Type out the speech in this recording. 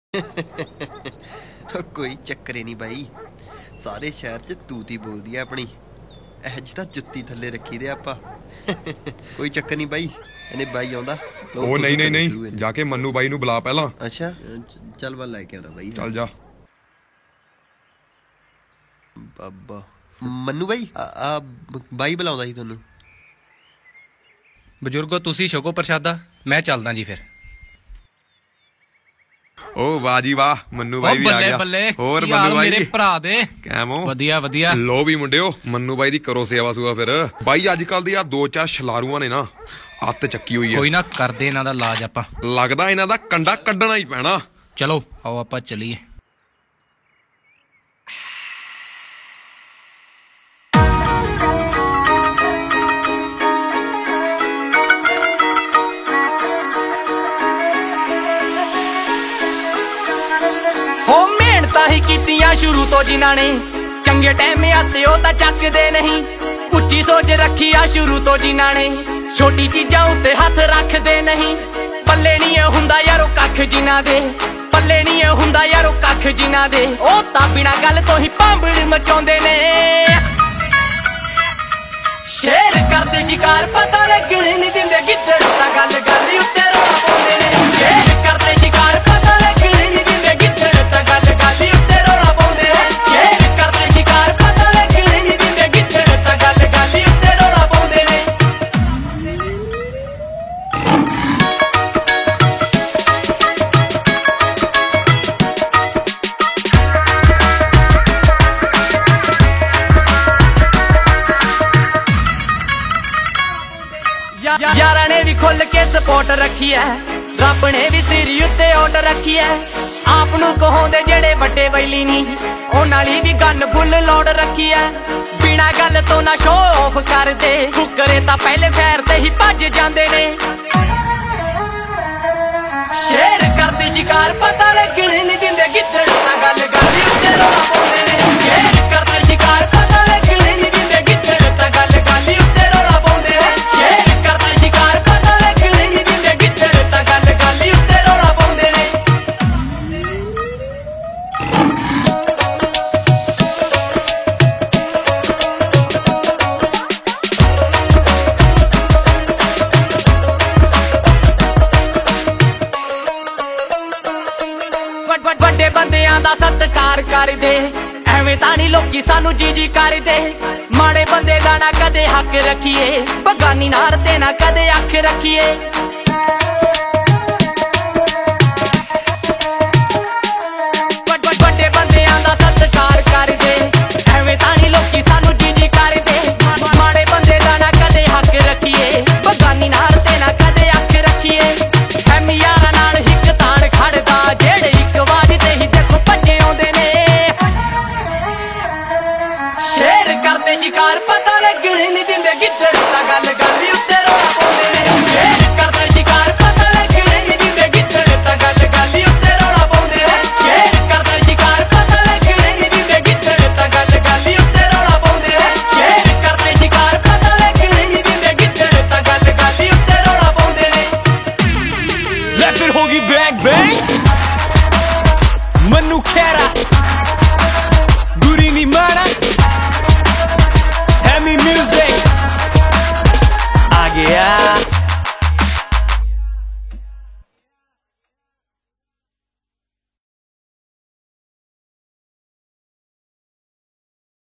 कोई चक्कर ही नहीं भाई, सारे शहर च तूती बोलदी है अपनी। एज तां जुत्ती थल्ले रखी दे आपां। कोई चक्कर नहीं भाई, इन्हें बाई आउंदा। ओ नहीं नहीं नहीं, जाके मन्नू बाई नू बुला पहला। अच्छा चल मैं लैके आउंदा भाई। चल जा। बाबा मन्नू भाई बाई बुलाउंदा सी तुहानू। बजुर्गो तुसी छको प्रशादा, मैं चलदा जी फिर। ओ वाह जी वाह, मन्नू भाई भी आ गया। बल्ले और मन्नू भाई मेरे भरा दे कैमो वधिया वधिया। लो भी मुंडियो, मन्नू भाई दी करो सेवा सुवा फिर। भाई अजकल दी आ दो चार छलारूआं ने ना अत चक्की हुई है। कोई ना करदे इन्हां दा इलाज आपां। लगदा इन्हां दा कंडा कड्ढना ही पैना। चलो आओ आपां चलीए। ही कीतियां शुरू तो जिन्हां ने चंगे टाइम आते हो तां चकदे नहीं। उच्ची सोच रखी आ शुरू तो जिन्हां ने छोटी चीजां उत्ते हथ रखदे नहीं। पल्ले नहीं हुंदा यारो कख जिन्हां दे, पल्ले नहीं हुंदा यारो कख जिन्हां दे। ओ तां बिना गल तो ही भांबड़ मचाउंदे ने। शेर करदे शिकार पता लगण नहीं दिंदे गिद्दड़ तां गल गल उत्ते रोला पाउंदे ने। शेर करदे शिकार पता लगण नहीं दिंदे गिद्दड़ तां गल गल उत्ते रोला पाउंदे ने। शेर करदे शिकार पता लगण नहीं दिंदे गिद्दड़ तां गल गल उत्ते रोला पाउंदे ने। यारा ने भी खुल के सपोर्ट रखी है, रब ने भी सिर उत्ते ओट रखी है। आप नू कहोंदे जेड़े वड्डे बैली नी, उन्हां ली भी गन फुल लोड रखी है। बिना गल तो ना शो ऑफ कर दे, फुकरे तां पहले फैर ते ही भज जांदे ने। शेर करदे शिकार पता लगण नहीं दिंदे गिद्दड़ तां गल गल उत्ते रोला पाउंदे ने। शेर करदे शिकार पता लगण नहीं दिंदे गिद्दड़ तां गल गल उत्ते रोला पाउंदे ने। शेर करदे शिकार पता लगण नहीं दिंदे गिद्दड़ तां गल गल उत्ते रोला पाउंदे ने। ਵੱਡੇ ਬੰਦਿਆਂ ਦਾ ਸਤਿਕਾਰ ਕਰਦੇ, ਐਵੇਂ ਤਾਂ ਨਹੀਂ ਲੋਕੀ ਸਾਨੂੰ ਜੀ ਜੀ ਕਰਦੇ। ਮਾੜੇ ਬੰਦੇ ਦਾ ਨਾ ਕਦੇ ਹੱਕ ਰੱਖੀਏ, ਬਗਾਨੀ ਨਾਰ ਤੇ ਨਾ ਕਦੇ ਅੱਖ ਰੱਖੀਏ। ਵੱਡੇ ਬੰਦਿਆਂ ਦਾ ਸਤਿਕਾਰ ਕਰਦੇ, ਐਵੇਂ ਤਾਂ ਨਹੀਂ ਲੋਕੀ ਸਾਨੂੰ ਜੀ ਜੀ ਕਰਦੇ। ਮਾੜੇ ਬੰਦੇ ਦਾ ਨਾ ਕਦੇ ਹੱਕ ਰੱਖੀਏ, ਬਗਾਨੀ ਨਾਰ ਤੇ ਨਾ ਕਦੇ ਅੱਖ ਰੱਖੀਏ। ਐਮ ਯਾਰਾਂ ਨਾਲ ਹਿੱਕ ਤਾਣ ਖੜਦਾ, ਜਿਹੜੇ ਇੱਕ ਆਵਾਜ਼ ਤੇ ਹੀ ਦੇਖੋ ਭੱਜੇ ਆਉਂਦੇ ਨੇ। ਸ਼ੇਰ ਕਰਦੇ ਸ਼ਿਕਾਰ ਪਤਾ ਲੱਗਣ ਨਹੀਂ ਦਿੰਦੇ ਗਿੱਦੜ ਤਾਂ ਗੱਲ ਗੱਲ ਉੱਤੇ ਰੋਲਾ ਪਾਉਂਦੇ ਨੇ। ਸ਼ੇਰ ਕਰਦੇ ਸ਼ਿਕਾਰ ਪਤਾ ਲੱਗਣ ਨਹੀਂ ਦਿੰਦੇ ਗਿੱਦੜ ਤਾਂ ਗੱਲ ਗੱਲ ਉੱਤੇ ਰੋਲਾ ਪਾਉਂਦੇ ਨੇ। ਸ਼ੇਰ ਕਰਦੇ ਸ਼ਿਕਾਰ ਪਤਾ ਲੱਗਣ ਨਹੀਂ ਦਿੰਦੇ ਗਿੱਦੜ ਤਾਂ ਗੱਲ ਗੱਲ ਉੱਤੇ ਰੋਲਾ ਪਾਉਂਦੇ ਨੇ। ਸ਼ੇਰ ਕਰਦੇ ਸ਼ਿਕਾਰ ਪਤਾ ਲੱਗਣ ਨਹੀਂ ਦਿੰਦੇ ਗਿੱਦੜ ਤਾਂ ਗੱਲ ਗੱਲ ਉੱਤੇ ਰੋਲਾ ਪਾਉਂਦੇ ਨੇ। ਲੈ ਫਿਰ ਹੋ ਗਈ ਬੈਂਗ ਬੈਂਗ, ਮਨੂੰ ਖੈਰਾ